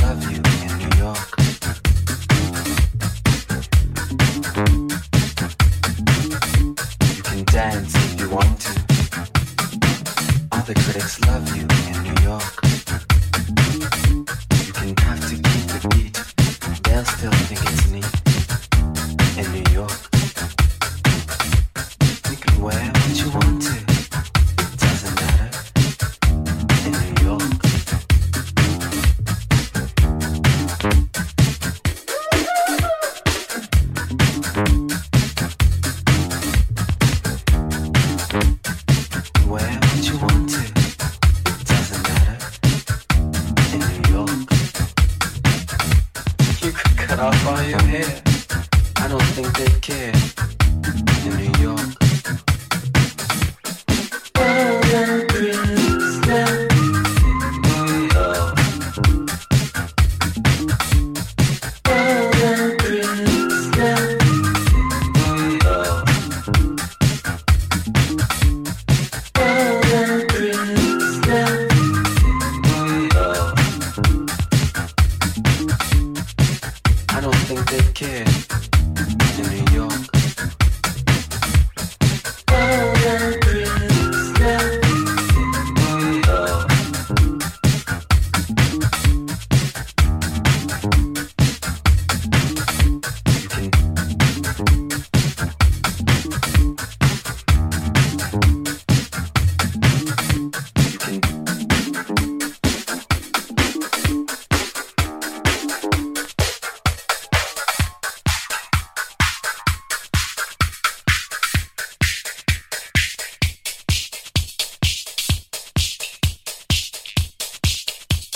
love you in New York. You can dance if you want to. All the critics love you in New York. You can have to keep the beat. They'll still think it's neat in New York. You can wear what you want to. It doesn't matter in New York. Wear what you want to. It doesn't matter in New York. You could cut off all your hair. I don't think they'd care.